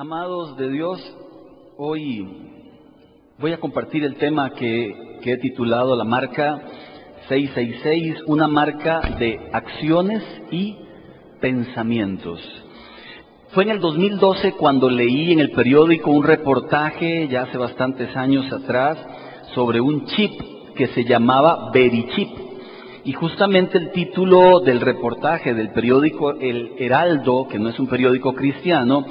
Amados de Dios, hoy voy a compartir el tema que he titulado la marca 666, una marca de acciones y pensamientos. Fue en el 2012 cuando leí en el periódico un reportaje, ya hace bastantes años atrás, sobre un chip que se llamaba Verichip. Y justamente el título del reportaje del periódico El Heraldo, que no es un periódico cristiano,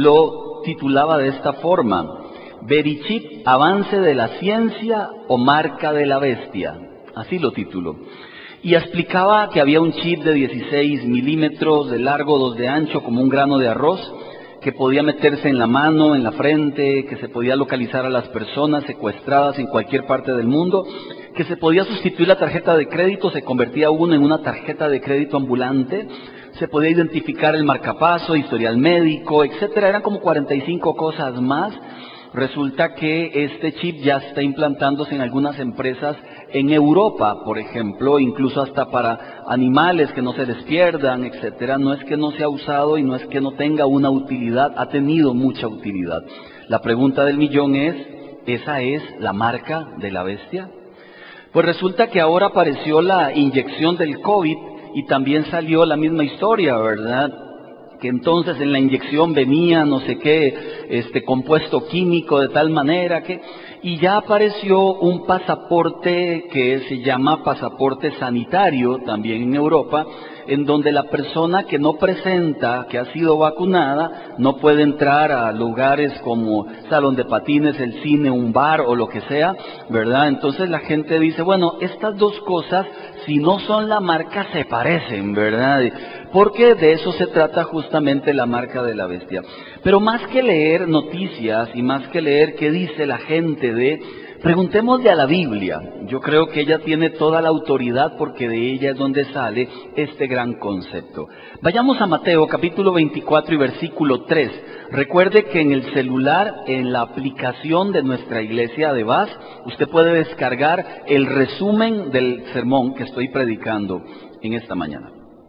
lo titulaba de esta forma: Verichip, avance de la ciencia o marca de la bestia. Así lo tituló. Y explicaba que había un chip de 16 milímetros de largo, 2 de ancho, como un grano de arroz, que podía meterse en la mano, en la frente, que se podía localizar a las personas secuestradas en cualquier parte del mundo, que se podía sustituir la tarjeta de crédito, se convertía uno en una tarjeta de crédito ambulante, se podía identificar el marcapaso, historial médico, etcétera. Eran como 45 cosas más. Resulta que este chip ya está implantándose en algunas empresas en Europa, por ejemplo, incluso hasta para animales que no se les pierdan, etcétera. No es que no se ha usado y no es que no tenga una utilidad, ha tenido mucha utilidad. La pregunta del millón es, ¿esa es la marca de la bestia? Pues resulta que ahora apareció la inyección del COVID y también salió la misma historia, ¿verdad? Que entonces en la inyección venía no sé qué, compuesto químico de tal manera que... Y ya apareció un pasaporte que se llama pasaporte sanitario también en Europa, en donde la persona que no presenta que ha sido vacunada no puede entrar a lugares como salón de patines, el cine, un bar o lo que sea, ¿verdad? Entonces la gente dice, bueno, estas dos cosas, si no son la marca, se parecen, ¿verdad? Porque de eso se trata justamente la marca de la bestia. Pero más que leer noticias y más que leer qué dice la gente preguntémosle a la Biblia. Yo creo que ella tiene toda la autoridad porque de ella es donde sale este gran concepto. Vayamos a Mateo capítulo 24 y versículo 3. Recuerde que en el celular, en la aplicación de nuestra iglesia de VAS, usted puede descargar el resumen del sermón que estoy predicando en esta mañana.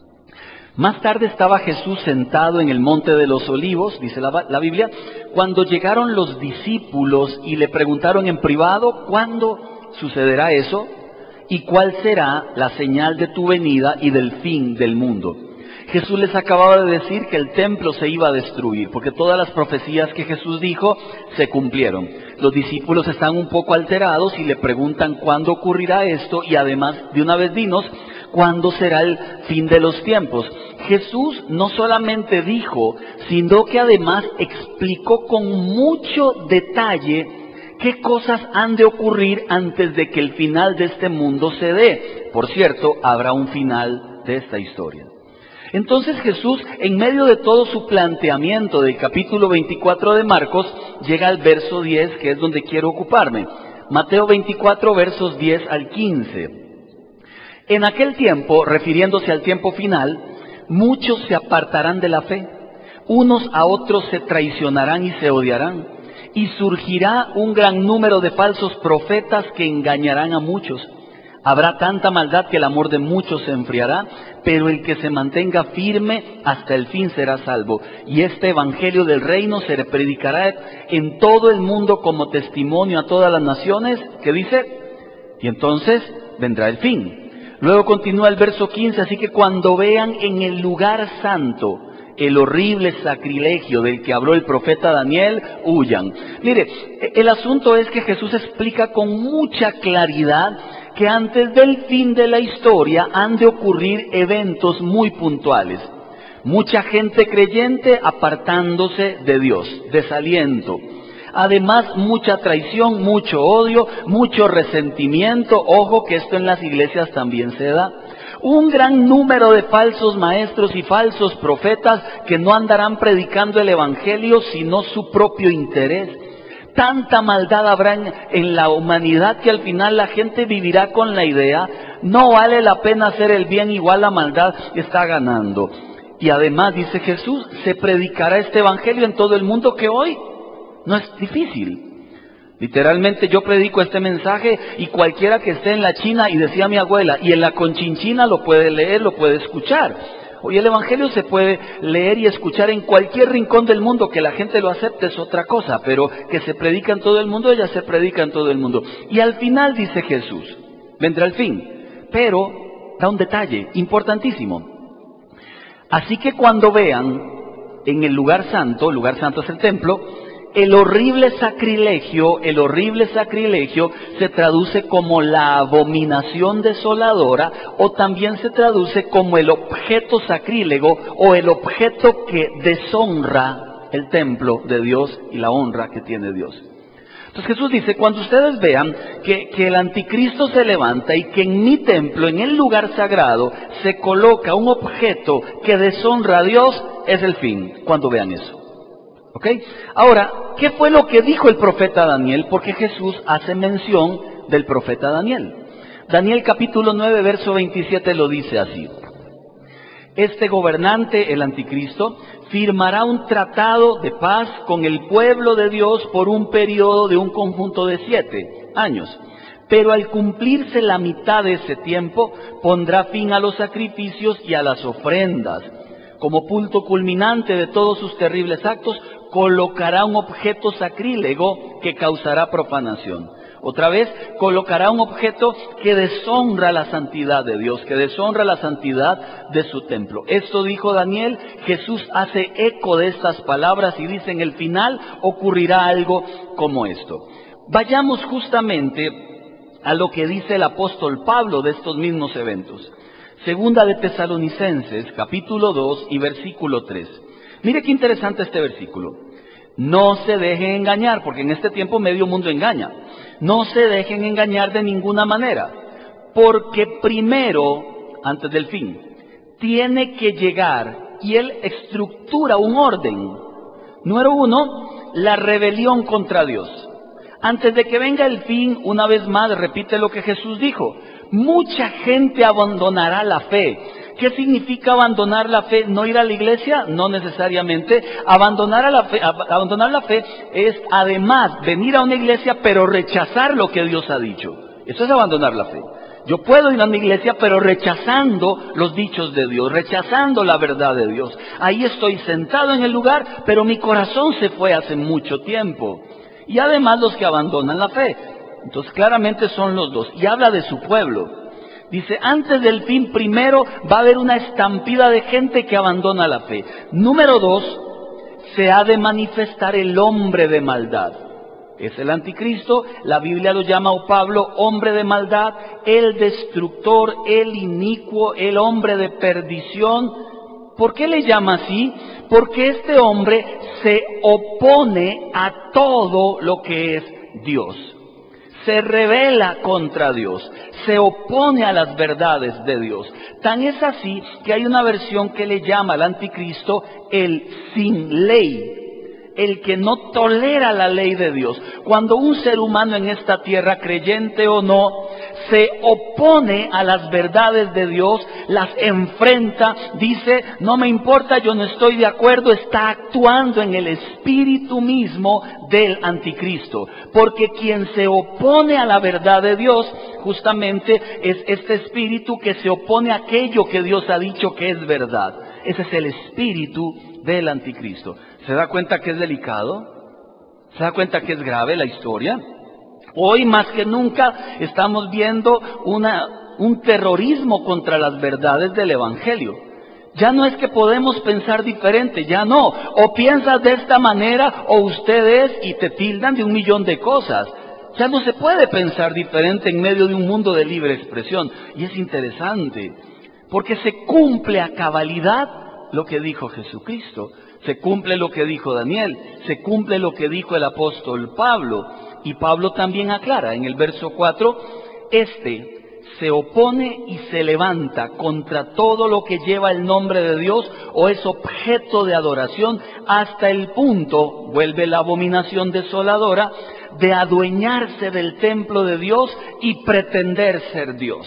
Más tarde estaba Jesús sentado en el monte de los olivos, dice la Biblia, cuando llegaron los discípulos y le preguntaron en privado, ¿cuándo sucederá eso? ¿Y cuál será la señal de tu venida y del fin del mundo? Jesús les acababa de decir que el templo se iba a destruir, porque todas las profecías que Jesús dijo se cumplieron. Los discípulos están un poco alterados y le preguntan cuándo ocurrirá esto y además, de una vez dinos, ¿cuándo será el fin de los tiempos? Jesús no solamente dijo, sino que además explicó con mucho detalle qué cosas han de ocurrir antes de que el final de este mundo se dé. Por cierto, habrá un final de esta historia. Entonces Jesús, en medio de todo su planteamiento del capítulo 24 de Marcos, llega al verso 10, que es donde quiero ocuparme. Mateo 24, versos 10 al 15. En aquel tiempo, refiriéndose al tiempo final, muchos se apartarán de la fe, unos a otros se traicionarán y se odiarán, y surgirá un gran número de falsos profetas que engañarán a muchos. Habrá tanta maldad que el amor de muchos se enfriará, pero el que se mantenga firme hasta el fin será salvo. Y este evangelio del reino se predicará en todo el mundo como testimonio a todas las naciones, que dice, y entonces vendrá el fin. Luego continúa el verso 15, así que cuando vean en el lugar santo el horrible sacrilegio del que habló el profeta Daniel, huyan. Mire, el asunto es que Jesús explica con mucha claridad que antes del fin de la historia han de ocurrir eventos muy puntuales. Mucha gente creyente apartándose de Dios, desaliento. Además, mucha traición, mucho odio, mucho resentimiento. Ojo que esto en las iglesias también se da. Un gran número de falsos maestros y falsos profetas que no andarán predicando el evangelio sino su propio interés. Tanta maldad habrá en la humanidad que al final la gente vivirá con la idea, no vale la pena hacer el bien, igual la maldad está ganando. Y además, dice Jesús, se predicará este evangelio en todo el mundo, que hoy no es difícil. Literalmente yo predico este mensaje y cualquiera que esté en la China, y decía mi abuela, y en la Conchinchina lo puede leer, lo puede escuchar. Hoy el Evangelio se puede leer y escuchar en cualquier rincón del mundo. Que la gente lo acepte es otra cosa, pero que se predica en todo el mundo, ya se predica en todo el mundo. Y al final dice Jesús, vendrá el fin, pero da un detalle importantísimo. Así que cuando vean en el lugar santo es el templo, el horrible sacrilegio se traduce como la abominación desoladora, o también se traduce como el objeto sacrílego o el objeto que deshonra el templo de Dios y la honra que tiene Dios. Entonces Jesús dice, cuando ustedes vean que el anticristo se levanta y que en mi templo, en el lugar sagrado, se coloca un objeto que deshonra a Dios, es el fin, cuando vean eso. ¿Ok? Ahora, ¿qué fue lo que dijo el profeta Daniel? Porque Jesús hace mención del profeta Daniel. Daniel capítulo 9, verso 27 lo dice así. Este gobernante, el anticristo, firmará un tratado de paz con el pueblo de Dios por un periodo de un conjunto de 7 años. Pero al cumplirse la mitad de ese tiempo, pondrá fin a los sacrificios y a las ofrendas. Como punto culminante de todos sus terribles actos, colocará un objeto sacrílego que causará profanación. Otra vez, colocará un objeto que deshonra la santidad de Dios, que deshonra la santidad de su templo. Esto dijo Daniel. Jesús hace eco de estas palabras y dice, en el final ocurrirá algo como esto. Vayamos justamente a lo que dice el apóstol Pablo de estos mismos eventos. Segunda de Tesalonicenses, capítulo 2 y versículo 3. Mire qué interesante este versículo. No se dejen engañar, porque en este tiempo medio mundo engaña. No se dejen engañar de ninguna manera, porque primero, antes del fin, tiene que llegar, y él estructura un orden. Número 1, la rebelión contra Dios. Antes de que venga el fin, una vez más repite lo que Jesús dijo. Mucha gente abandonará la fe. ¿Qué significa abandonar la fe? ¿No ir a la iglesia? No necesariamente. Abandonar la fe es además venir a una iglesia pero rechazar lo que Dios ha dicho. Eso es abandonar la fe. Yo puedo ir a una iglesia pero rechazando los dichos de Dios, rechazando la verdad de Dios. Ahí estoy sentado en el lugar, pero mi corazón se fue hace mucho tiempo. Y además los que abandonan la fe. Entonces claramente son los dos. Y habla de su pueblo. Dice, antes del fin primero va a haber una estampida de gente que abandona la fe. Número 2, se ha de manifestar el hombre de maldad. Es el anticristo, la Biblia lo llama, o Pablo, hombre de maldad, el destructor, el inicuo, el hombre de perdición. ¿Por qué le llama así? Porque este hombre se opone a todo lo que es Dios. Se rebela contra Dios, se opone a las verdades de Dios. Tan es así que hay una versión que le llama al anticristo el sin ley, el que no tolera la ley de Dios. Cuando un ser humano en esta tierra, creyente o no, se opone a las verdades de Dios, las enfrenta, dice, no me importa, yo no estoy de acuerdo, está actuando en el espíritu mismo del anticristo. Porque quien se opone a la verdad de Dios, justamente es este espíritu que se opone a aquello que Dios ha dicho que es verdad. Ese es el espíritu del anticristo. ¿Se da cuenta que es delicado? ¿Se da cuenta que es grave la historia? Hoy más que nunca estamos viendo un terrorismo contra las verdades del Evangelio. Ya no es que podemos pensar diferente, ya no. O piensas de esta manera o usted es, y te tildan de 1.000.000 de cosas. Ya no se puede pensar diferente en medio de un mundo de libre expresión. Y es interesante, porque se cumple a cabalidad lo que dijo Jesucristo. Se cumple lo que dijo Daniel, se cumple lo que dijo el apóstol Pablo. Y Pablo también aclara en el verso 4, se opone y se levanta contra todo lo que lleva el nombre de Dios o es objeto de adoración, hasta el punto, vuelve la abominación desoladora, de adueñarse del templo de Dios y pretender ser Dios.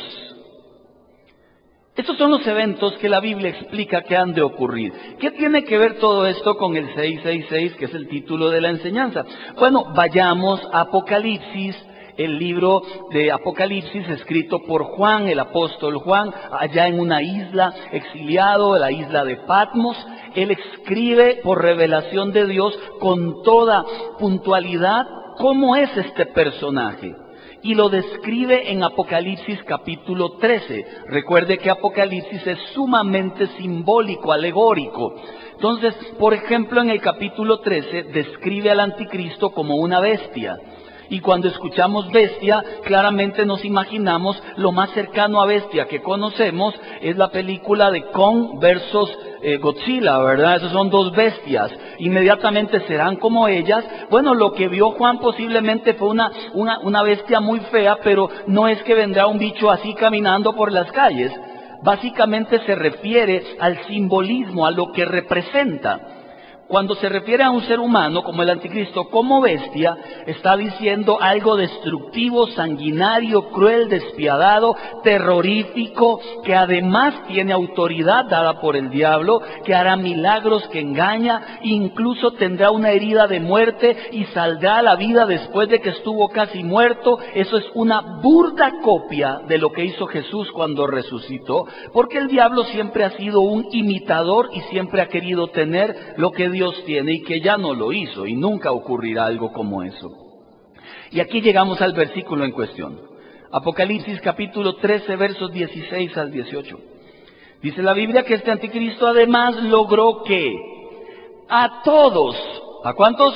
Estos son los eventos que la Biblia explica que han de ocurrir. ¿Qué tiene que ver todo esto con el 666, que es el título de la enseñanza? Bueno, vayamos a Apocalipsis, el libro de Apocalipsis escrito por Juan, el apóstol Juan, allá en una isla, exiliado, la isla de Patmos. Él escribe por revelación de Dios con toda puntualidad cómo es este personaje. Y lo describe en Apocalipsis capítulo 13. Recuerde que Apocalipsis es sumamente simbólico, alegórico. Entonces, por ejemplo, en el capítulo 13 describe al anticristo como una bestia. Y cuando escuchamos bestia, claramente nos imaginamos lo más cercano a bestia que conocemos es la película de Kong versus Godzilla, ¿verdad? Esas son dos bestias. Inmediatamente serán como ellas. Bueno, lo que vio Juan posiblemente fue una bestia muy fea, pero no es que vendrá un bicho así caminando por las calles. Básicamente se refiere al simbolismo, a lo que representa. Cuando se refiere a un ser humano como el anticristo, como bestia, está diciendo algo destructivo, sanguinario, cruel, despiadado, terrorífico, que además tiene autoridad dada por el diablo, que hará milagros, que engaña, incluso tendrá una herida de muerte y saldrá a la vida después de que estuvo casi muerto. Eso es una burda copia de lo que hizo Jesús cuando resucitó, porque el diablo siempre ha sido un imitador y siempre ha querido tener lo que Dios tiene y que ya no lo hizo, y nunca ocurrirá algo como eso. Y aquí llegamos al versículo en cuestión. Apocalipsis capítulo 13, versos 16 al 18. Dice la Biblia que este anticristo además logró que a todos, ¿a cuántos?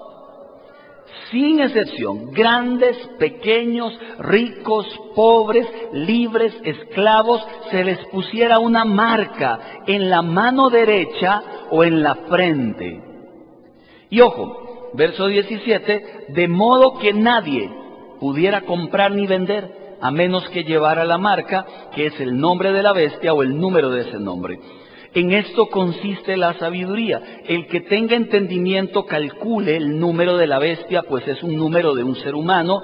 Sin excepción, grandes, pequeños, ricos, pobres, libres, esclavos, se les pusiera una marca en la mano derecha o en la frente. Y ojo, verso 17, de modo que nadie pudiera comprar ni vender, a menos que llevara la marca, que es el nombre de la bestia o el número de ese nombre. En esto consiste la sabiduría. El que tenga entendimiento calcule el número de la bestia, pues es un número de un ser humano,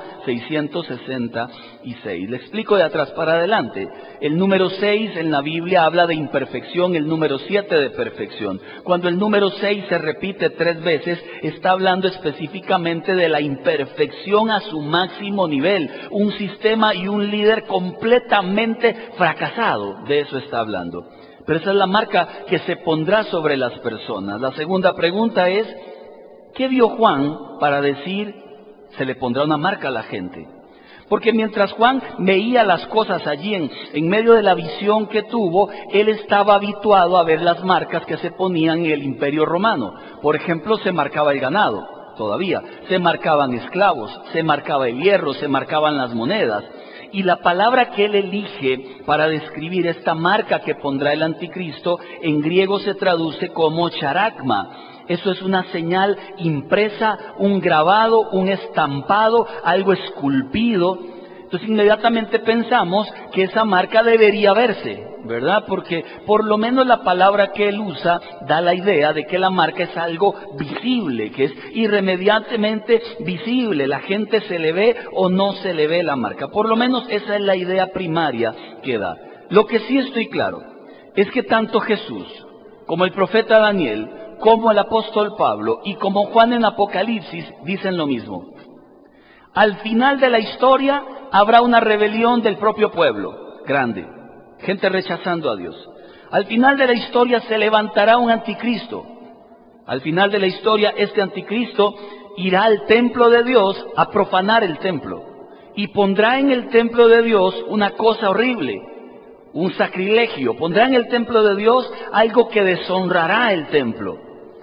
666. Le explico de atrás para adelante. El número 6 en la Biblia habla de imperfección, el número 7 de perfección. Cuando el número 6 se repite 3 veces, está hablando específicamente de la imperfección a su máximo nivel. Un sistema y un líder completamente fracasado, de eso está hablando. Pero esa es la marca que se pondrá sobre las personas. La segunda pregunta es, ¿qué vio Juan para decir se le pondrá una marca a la gente? Porque mientras Juan veía las cosas allí en medio de la visión que tuvo, él estaba habituado a ver las marcas que se ponían en el Imperio Romano. Por ejemplo, se marcaba el ganado, todavía, se marcaban esclavos, se marcaba el hierro, se marcaban las monedas. Y la palabra que él elige para describir esta marca que pondrá el anticristo, en griego se traduce como charagma. Eso es una señal impresa, un grabado, un estampado, algo esculpido. Entonces inmediatamente pensamos que esa marca debería verse, ¿verdad? Porque por lo menos la palabra que él usa da la idea de que la marca es algo visible, que es irremediablemente visible. La gente se le ve o no se le ve la marca. Por lo menos esa es la idea primaria que da. Lo que sí estoy claro es que tanto Jesús como el profeta Daniel, como el apóstol Pablo y como Juan en Apocalipsis dicen lo mismo. Al final de la historia habrá una rebelión del propio pueblo, grande, gente rechazando a Dios. Al final de la historia se levantará un anticristo. Al final de la historia este anticristo irá al templo de Dios a profanar el templo y pondrá en el templo de Dios una cosa horrible, un sacrilegio. Pondrá en el templo de Dios algo que deshonrará el templo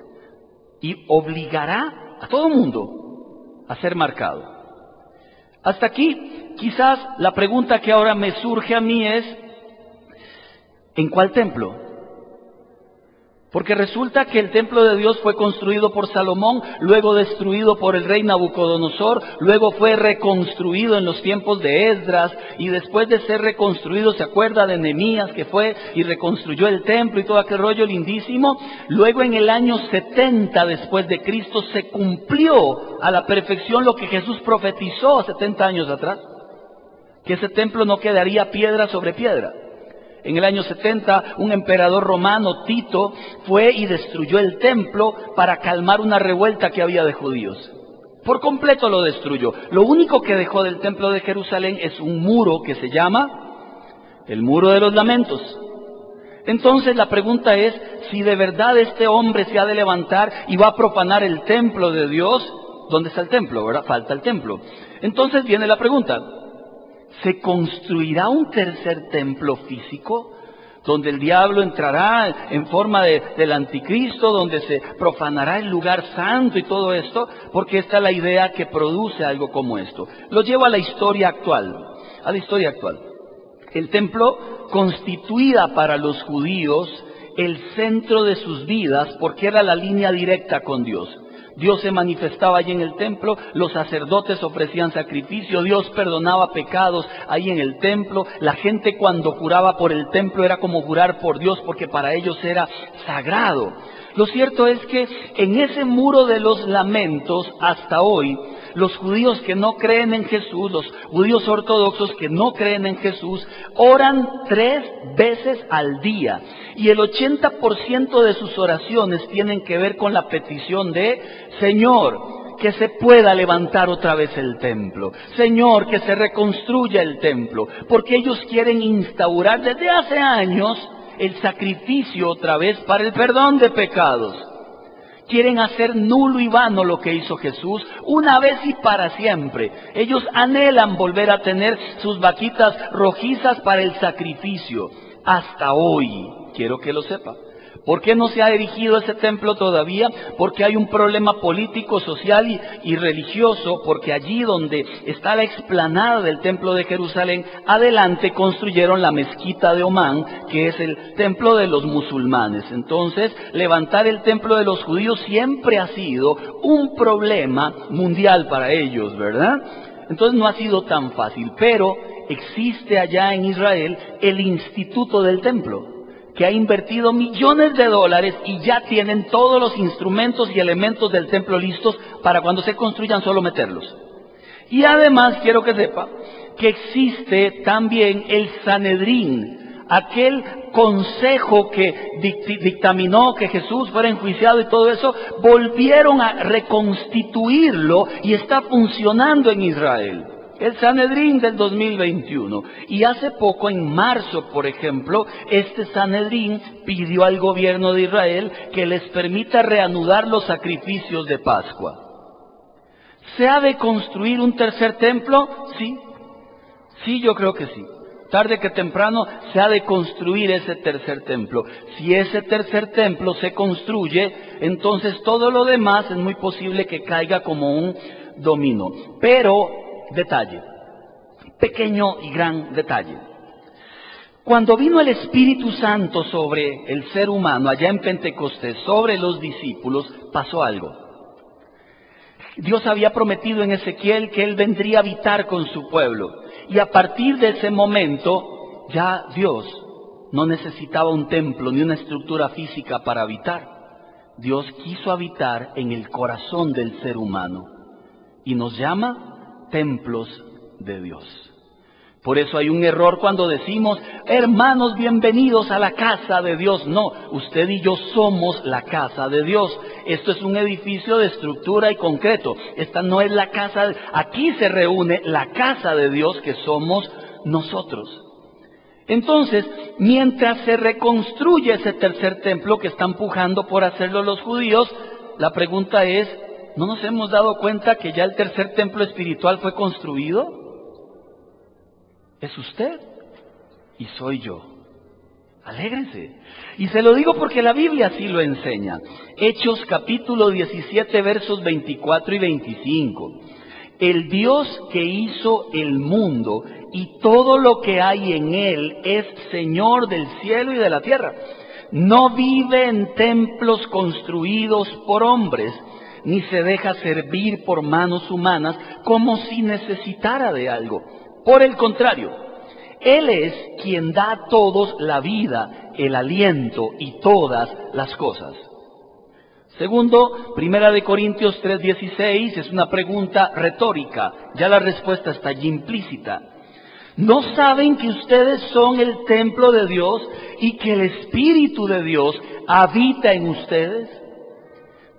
y obligará a todo el mundo a ser marcado. Hasta aquí, quizás la pregunta que ahora me surge a mí es, ¿en cuál templo? Porque resulta que el templo de Dios fue construido por Salomón, luego destruido por el rey Nabucodonosor, luego fue reconstruido en los tiempos de Esdras, y después de ser reconstruido, ¿se acuerda de Nehemías que fue y reconstruyó el templo y todo aquel rollo lindísimo? Luego en el año 70 después de Cristo se cumplió a la perfección lo que Jesús profetizó 70 años atrás, que ese templo no quedaría piedra sobre piedra. En el año 70, un emperador romano, Tito, fue y destruyó el templo para calmar una revuelta que había de judíos. Por completo lo destruyó. Lo único que dejó del templo de Jerusalén es un muro que se llama el Muro de los Lamentos. Entonces la pregunta es, si de verdad este hombre se ha de levantar y va a profanar el templo de Dios, ¿dónde está el templo, verdad? Falta el templo. Entonces viene la pregunta, ¿se construirá un tercer templo físico? Donde el diablo entrará en forma del anticristo, donde se profanará el lugar santo y todo esto, porque esta es la idea que produce algo como esto. Lo llevo a la historia actual, El templo constituía para los judíos el centro de sus vidas porque era la línea directa con Dios. Dios se manifestaba allí en el templo, los sacerdotes ofrecían sacrificio, Dios perdonaba pecados ahí en el templo, la gente cuando juraba por el templo era como jurar por Dios porque para ellos era sagrado. Lo cierto es que en ese Muro de los Lamentos hasta hoy, los judíos que no creen en Jesús, los judíos ortodoxos que no creen en Jesús, oran 3 veces al día. Y el 80% de sus oraciones tienen que ver con la petición de Señor, que se pueda levantar otra vez el templo. Señor, que se reconstruya el templo. Porque ellos quieren instaurar desde hace años el sacrificio otra vez para el perdón de pecados. Quieren hacer nulo y vano lo que hizo Jesús una vez y para siempre. Ellos anhelan volver a tener sus vaquitas rojizas para el sacrificio. Hasta hoy, quiero que lo sepa. ¿Por qué no se ha erigido ese templo todavía? Porque hay un problema político, social y religioso, porque allí donde está la explanada del templo de Jerusalén, adelante construyeron la mezquita de Omán, que es el templo de los musulmanes. Entonces, levantar el templo de los judíos siempre ha sido un problema mundial para ellos, ¿verdad? Entonces no ha sido tan fácil, pero existe allá en Israel el Instituto del Templo, que ha invertido millones de dólares y ya tienen todos los instrumentos y elementos del templo listos para cuando se construyan solo meterlos. Y además quiero que sepa que existe también el Sanedrín, aquel consejo que dictaminó que Jesús fuera enjuiciado y todo eso, volvieron a reconstituirlo y está funcionando en Israel. El Sanedrín del 2021. Y hace poco, en marzo, por ejemplo, este Sanedrín pidió al gobierno de Israel que les permita reanudar los sacrificios de Pascua. ¿Se ha de construir un tercer templo? Sí. Sí, yo creo que sí. Tarde que temprano se ha de construir ese tercer templo. Si ese tercer templo se construye, entonces todo lo demás es muy posible que caiga como un dominó. Pero detalle, pequeño y gran detalle. Cuando vino el Espíritu Santo sobre el ser humano allá en Pentecostés, sobre los discípulos, pasó algo. Dios había prometido en Ezequiel que Él vendría a habitar con su pueblo. Y a partir de ese momento, ya Dios no necesitaba un templo ni una estructura física para habitar. Dios quiso habitar en el corazón del ser humano. Y nos llama templos de Dios. Por eso hay un error cuando decimos, hermanos, bienvenidos a la casa de Dios. No, usted y yo somos la casa de Dios. Esto es un edificio de estructura y concreto. Esta no es la casa, aquí se reúne la casa de Dios que somos nosotros. Entonces, mientras se reconstruye ese tercer templo que están pujando por hacerlo los judíos, la pregunta es, ¿no nos hemos dado cuenta que ya el tercer templo espiritual fue construido? Es usted y soy yo. Alégrense. Y se lo digo porque la Biblia así lo enseña. Hechos capítulo 17 versos 24 y 25. El Dios que hizo el mundo y todo lo que hay en él es Señor del cielo y de la tierra. No vive en templos construidos por hombres, ni se deja servir por manos humanas como si necesitara de algo. Por el contrario, Él es quien da a todos la vida, el aliento y todas las cosas. Segundo, Primera de Corintios 3:16 es una pregunta retórica, ya la respuesta está allí implícita. ¿No saben que ustedes son el templo de Dios y que el Espíritu de Dios habita en ustedes?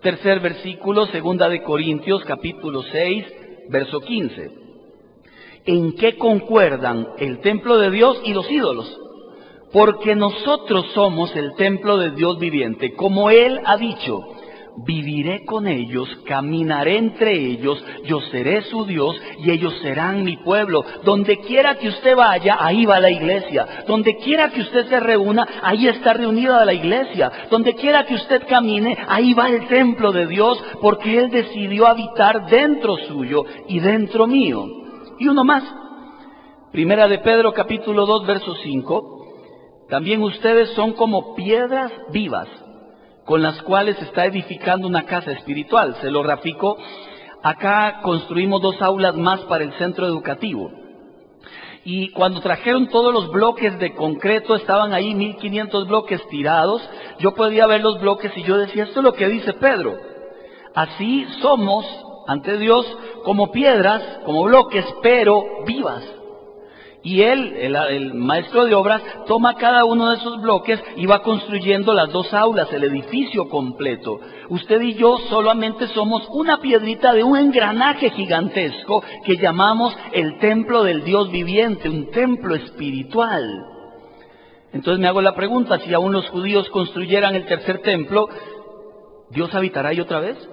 Tercer versículo, segunda de Corintios, capítulo 6, verso 15. ¿En qué concuerdan el templo de Dios y los ídolos? Porque nosotros somos el templo de Dios viviente. Como Él ha dicho, viviré con ellos, caminaré entre ellos, yo seré su Dios y ellos serán mi pueblo. Donde quiera que usted vaya, ahí va la iglesia. Donde quiera que usted se reúna, ahí está reunida la iglesia. Donde quiera que usted camine, ahí va el templo de Dios, porque Él decidió habitar dentro suyo y dentro mío. Y uno más, Primera de Pedro capítulo 2 verso 5, también ustedes son como piedras vivas, con las cuales se está edificando una casa espiritual. Se lo grafico. Acá construimos 2 aulas más para el centro educativo. Y cuando trajeron todos los bloques de concreto, estaban ahí 1500 bloques tirados. Yo podía ver los bloques y yo decía, esto es lo que dice Pedro. Así somos ante Dios como piedras, como bloques, pero vivas. Y él, el maestro de obras, toma cada uno de esos bloques y va construyendo las 2 aulas, el edificio completo. Usted y yo solamente somos una piedrita de un engranaje gigantesco que llamamos el templo del Dios viviente, un templo espiritual. Entonces me hago la pregunta, si aún los judíos construyeran el tercer templo, ¿Dios habitará ahí otra vez?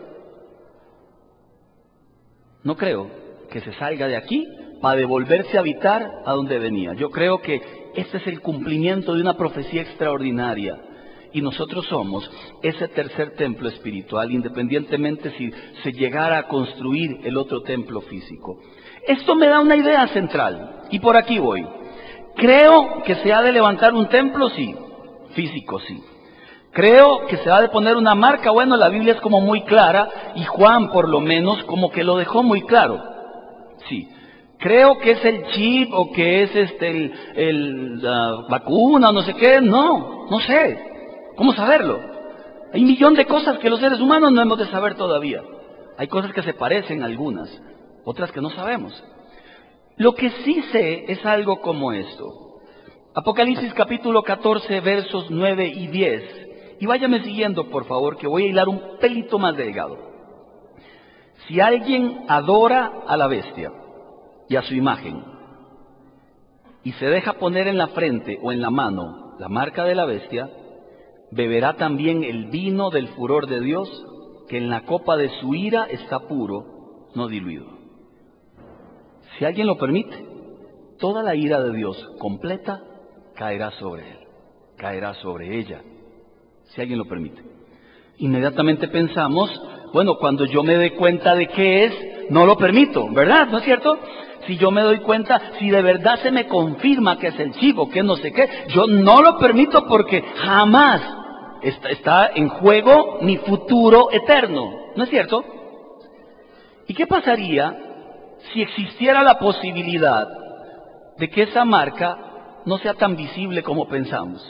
No creo que se salga de aquí para devolverse a habitar a donde venía. Yo creo que este es el cumplimiento de una profecía extraordinaria. Y nosotros somos ese tercer templo espiritual, independientemente si se llegara a construir el otro templo físico. Esto me da una idea central, y por aquí voy. Creo que se ha de levantar un templo, sí, físico, sí. Creo que se ha de poner una marca. Bueno, la Biblia es como muy clara, y Juan por lo menos como que lo dejó muy claro. Sí. Creo que es el chip o que es la vacuna o no sé qué. No sé. ¿Cómo saberlo? Hay un millón de cosas que los seres humanos no hemos de saber todavía. Hay cosas que se parecen algunas, otras que no sabemos. Lo que sí sé es algo como esto. Apocalipsis capítulo 14 versos 9 y 10. Y váyame siguiendo por favor, que voy a hilar un pelito más delgado. Si alguien adora a la bestia y a su imagen, y se deja poner en la frente o en la mano la marca de la bestia, beberá también el vino del furor de Dios, que en la copa de su ira está puro, no diluido. Si alguien lo permite, toda la ira de Dios completa caerá sobre él, caerá sobre ella, si alguien lo permite. Inmediatamente pensamos, bueno, cuando yo me dé cuenta de qué es, no lo permito, ¿verdad? ¿No es cierto? Si yo me doy cuenta, si de verdad se me confirma que es el chivo, que no sé qué, yo no lo permito porque jamás está en juego mi futuro eterno, ¿no es cierto? ¿Y qué pasaría si existiera la posibilidad de que esa marca no sea tan visible como pensamos?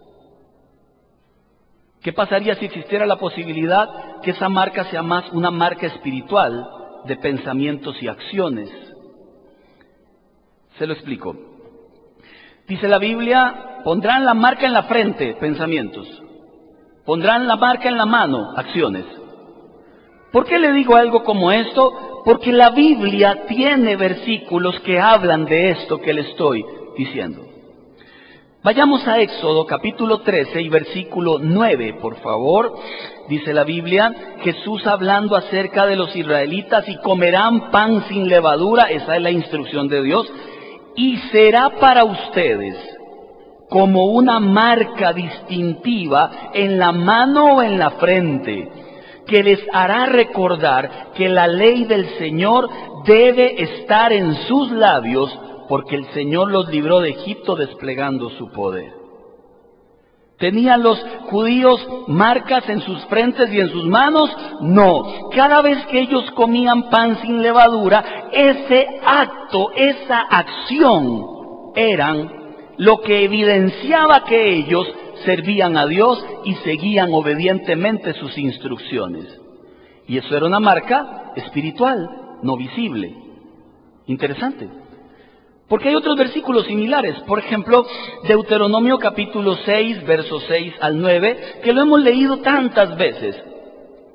¿Qué pasaría si existiera la posibilidad que esa marca sea más una marca espiritual de pensamientos y acciones? Se lo explico. Dice la Biblia, pondrán la marca en la frente, pensamientos. Pondrán la marca en la mano, acciones. ¿Por qué le digo algo como esto? Porque la Biblia tiene versículos que hablan de esto que le estoy diciendo. Vayamos a Éxodo capítulo 13 y versículo 9, por favor. Dice la Biblia, Jesús hablando acerca de los israelitas, y comerán pan sin levadura, esa es la instrucción de Dios, y será para ustedes como una marca distintiva en la mano o en la frente, que les hará recordar que la ley del Señor debe estar en sus labios, porque el Señor los libró de Egipto desplegando su poder. ¿Tenían los judíos marcas en sus frentes y en sus manos? No. Cada vez que ellos comían pan sin levadura, ese acto, esa acción, eran lo que evidenciaba que ellos servían a Dios y seguían obedientemente sus instrucciones. Y eso era una marca espiritual, no visible. Interesante. Porque hay otros versículos similares. Por ejemplo, Deuteronomio capítulo 6, versos 6 al 9, que lo hemos leído tantas veces.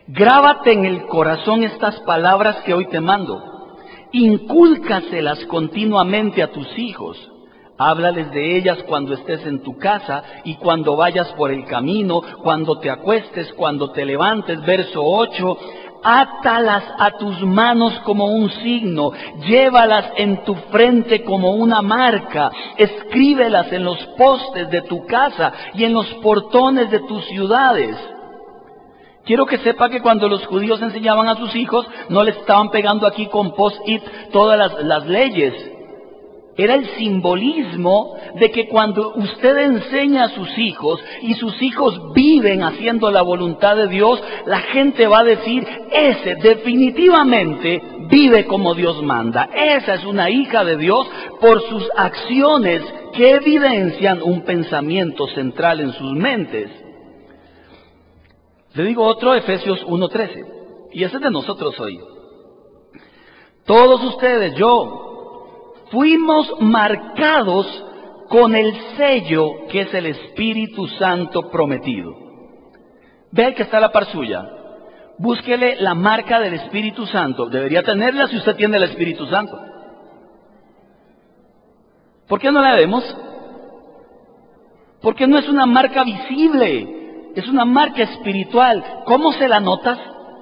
Grábate en el corazón estas palabras que hoy te mando. Incúlcaselas continuamente a tus hijos. Háblales de ellas cuando estés en tu casa y cuando vayas por el camino, cuando te acuestes, cuando te levantes. Verso 8. Átalas a tus manos como un signo, llévalas en tu frente como una marca, escríbelas en los postes de tu casa y en los portones de tus ciudades. Quiero que sepa que cuando los judíos enseñaban a sus hijos, no les estaban pegando aquí con post-it todas las leyes. Era el simbolismo de que cuando usted enseña a sus hijos y sus hijos viven haciendo la voluntad de Dios, la gente va a decir, ese definitivamente vive como Dios manda. Esa es una hija de Dios por sus acciones que evidencian un pensamiento central en sus mentes. Le digo otro, Efesios 1:13, y ese es de nosotros hoy. Todos ustedes, fuimos marcados con el sello que es el Espíritu Santo prometido. Ve que está a la par suya. Búsquele la marca del Espíritu Santo. Debería tenerla si usted tiene el Espíritu Santo. ¿Por qué no la vemos? Porque no es una marca visible. Es una marca espiritual. ¿Cómo se la notas?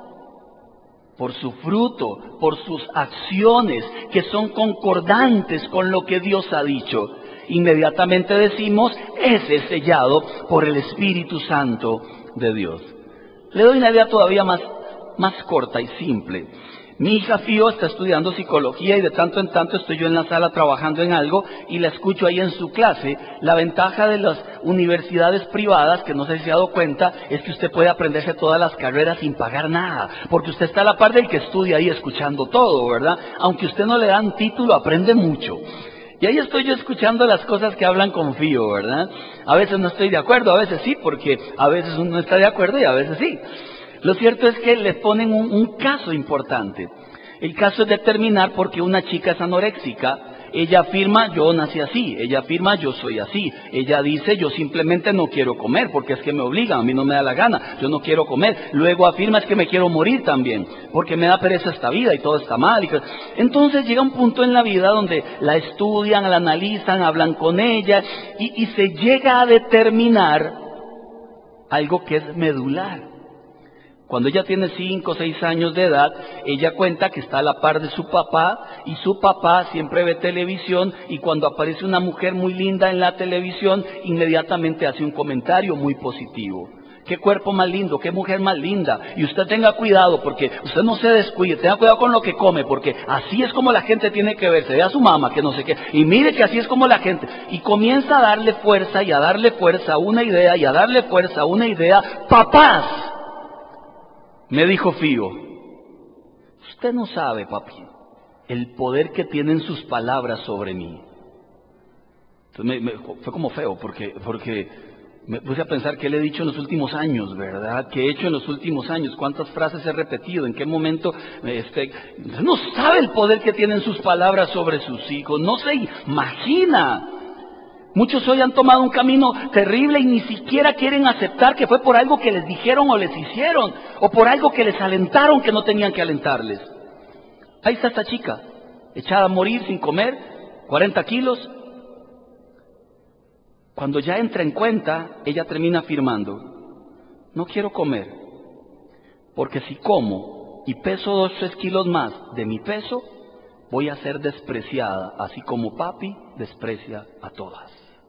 Por su fruto, por sus acciones que son concordantes con lo que Dios ha dicho. Inmediatamente decimos, ese es sellado por el Espíritu Santo de Dios. Le doy una idea todavía más corta y simple. Mi hija Fío está estudiando psicología y de tanto en tanto estoy yo en la sala trabajando en algo y la escucho ahí en su clase. La ventaja de las universidades privadas, que no sé si se ha dado cuenta, es que usted puede aprenderse todas las carreras sin pagar nada, porque usted está a la par del que estudia ahí escuchando todo, ¿verdad? Aunque usted no le dan título, aprende mucho. Y ahí estoy yo escuchando las cosas que hablan con Fío, ¿verdad? A veces no estoy de acuerdo, a veces sí, porque a veces uno está de acuerdo y a veces sí. Lo cierto es que le ponen un caso importante. El caso es determinar por qué una chica es anoréxica. Ella afirma, yo nací así. Ella afirma, yo soy así. Ella dice, yo simplemente no quiero comer porque es que me obligan, a mí no me da la gana, yo no quiero comer. Luego afirma, es que me quiero morir también, porque me da pereza esta vida y todo está mal. Entonces llega un punto en la vida donde la estudian, la analizan, hablan con ella y se llega a determinar algo que es medular. Cuando ella tiene 5 o 6 años de edad, ella cuenta que está a la par de su papá y su papá siempre ve televisión y cuando aparece una mujer muy linda en la televisión, inmediatamente hace un comentario muy positivo. Qué cuerpo más lindo, qué mujer más linda. Y usted tenga cuidado porque usted no se descuide, tenga cuidado con lo que come porque así es como la gente tiene que verse. Ve a su mamá, que no sé qué. Y mire que así es como la gente. Y comienza a darle fuerza y a darle fuerza a una idea y a darle fuerza a una idea. ¡Papás! Me dijo Fío, usted no sabe, papi, el poder que tienen sus palabras sobre mí. Entonces fue como feo, porque me puse a pensar qué le he dicho en los últimos años, ¿verdad? ¿Qué he hecho en los últimos años? ¿Cuántas frases he repetido? ¿En qué momento? Usted no sabe el poder que tienen sus palabras sobre sus hijos, no se imagina. Muchos hoy han tomado un camino terrible y ni siquiera quieren aceptar que fue por algo que les dijeron o les hicieron, o por algo que les alentaron que no tenían que alentarles. Ahí está esta chica, echada a morir sin comer, 40 kilos. Cuando ya entra en cuenta, ella termina afirmando, no quiero comer, porque si como y peso 2 o 3 kilos más de mi peso, voy a ser despreciada, así como papi desprecia a todas.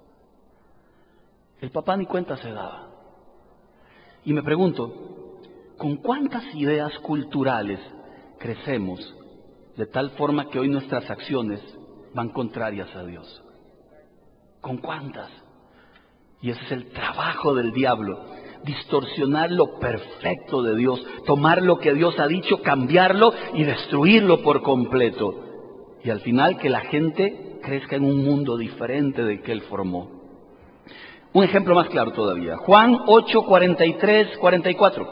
El papá ni cuenta se daba. Y me pregunto, ¿con cuántas ideas culturales crecemos de tal forma que hoy nuestras acciones van contrarias a Dios? ¿Con cuántas? Y ese es el trabajo del diablo, distorsionar lo perfecto de Dios, tomar lo que Dios ha dicho, cambiarlo y destruirlo por completo. Y al final que la gente crezca en un mundo diferente del que Él formó. Un ejemplo más claro todavía. Juan 8, 43, 44.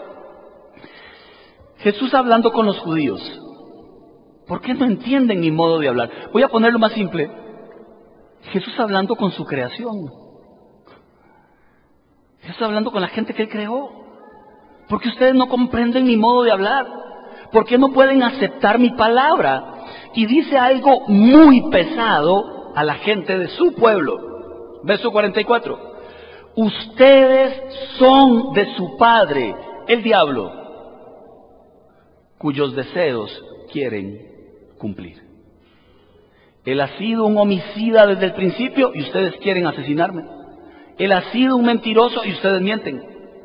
Jesús hablando con los judíos. ¿Por qué no entienden mi modo de hablar? Voy a ponerlo más simple. Jesús hablando con su creación. Jesús hablando con la gente que Él creó. Porque ustedes no comprenden mi modo de hablar. ¿Por qué no pueden aceptar mi palabra? Y dice algo muy pesado a la gente de su pueblo. Verso 44. Ustedes son de su padre, el diablo, cuyos deseos quieren cumplir. Él ha sido un homicida desde el principio y ustedes quieren asesinarme. Él ha sido un mentiroso y ustedes mienten.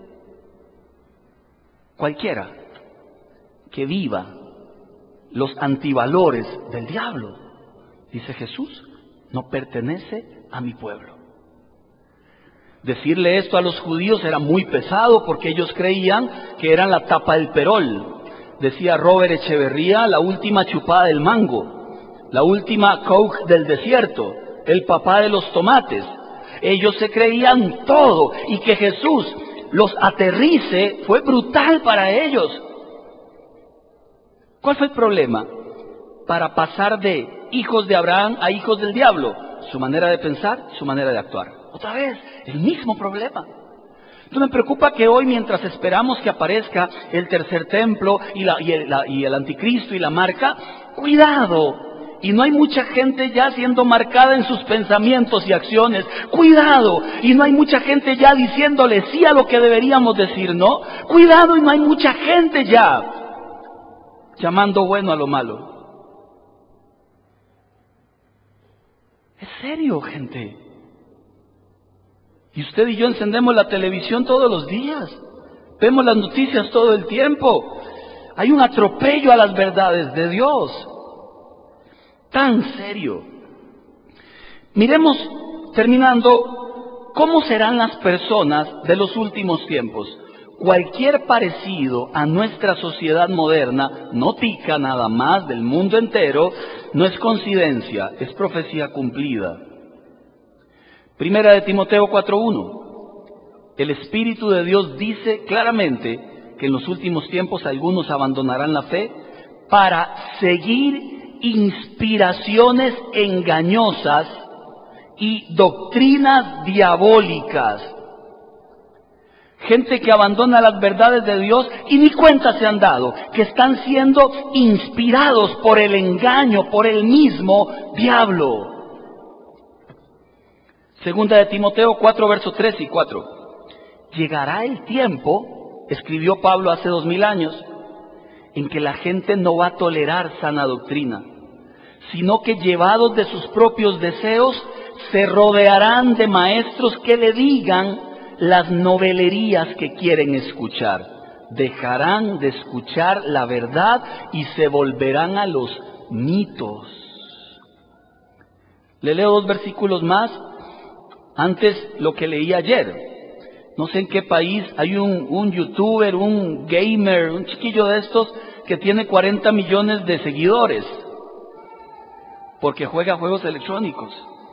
Cualquiera que viva los antivalores del diablo, dice Jesús, no pertenece a mi pueblo. Decirle esto a los judíos era muy pesado porque ellos creían que eran la tapa del perol. Decía Robert Echeverría, la última chupada del mango, la última coke del desierto, el papá de los tomates. Ellos se creían todo y que Jesús los aterrice fue brutal para ellos. ¿Cuál fue el problema? Para pasar de hijos de Abraham a hijos del diablo, su manera de pensar, su manera de actuar. Otra vez, el mismo problema. Entonces me preocupa que hoy, mientras esperamos que aparezca el tercer templo y el anticristo y la marca, cuidado. Y no hay mucha gente ya siendo marcada en sus pensamientos y acciones. Cuidado. Y no hay mucha gente ya diciéndole sí a lo que deberíamos decir, ¿no? Cuidado, y no hay mucha gente ya llamando bueno a lo malo. Es serio, gente. Y usted y yo encendemos la televisión todos los días. Vemos las noticias todo el tiempo. Hay un atropello a las verdades de Dios. Tan serio. Miremos, terminando, cómo serán las personas de los últimos tiempos. Cualquier parecido a nuestra sociedad moderna, no tica nada más del mundo entero, no es coincidencia, es profecía cumplida. Primera de Timoteo 4:1. El Espíritu de Dios dice claramente que en los últimos tiempos algunos abandonarán la fe para seguir inspiraciones engañosas y doctrinas diabólicas. Gente que abandona las verdades de Dios y ni cuenta se han dado, que están siendo inspirados por el engaño, por el mismo diablo. Segunda de Timoteo 4, versos 3 y 4. Llegará el tiempo, escribió Pablo hace 2000 años, en que la gente no va a tolerar sana doctrina, sino que llevados de sus propios deseos, se rodearán de maestros que le digan las novelerías que quieren escuchar. Dejarán de escuchar la verdad y se volverán a los mitos. Le leo 2 versículos más. Antes lo que leí ayer. No sé en qué país hay un youtuber, un gamer, un chiquillo de estos que tiene 40 millones de seguidores porque juega juegos electrónicos.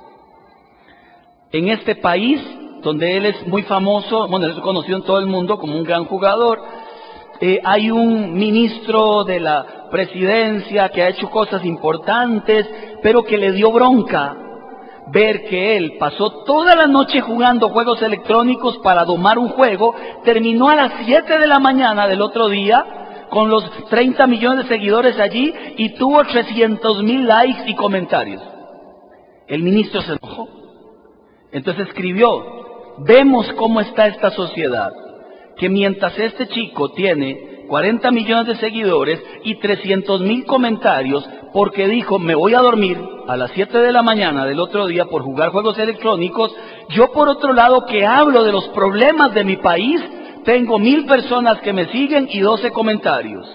En este país, donde él es muy famoso, bueno, él es conocido en todo el mundo como un gran jugador, hay un ministro de la presidencia que ha hecho cosas importantes, pero que le dio bronca ver que él pasó toda la noche jugando juegos electrónicos para domar un juego, terminó a las 7 de la mañana del otro día con los 30 millones de seguidores allí y tuvo 300,000 likes y comentarios. El ministro se enojó. Entonces escribió: vemos cómo está esta sociedad, que mientras este chico tiene 40 millones de seguidores y 300,000 comentarios, porque dijo me voy a dormir a las 7 de la mañana del otro día por jugar juegos electrónicos, yo por otro lado que hablo de los problemas de mi país, tengo 1000 personas que me siguen y 12 comentarios.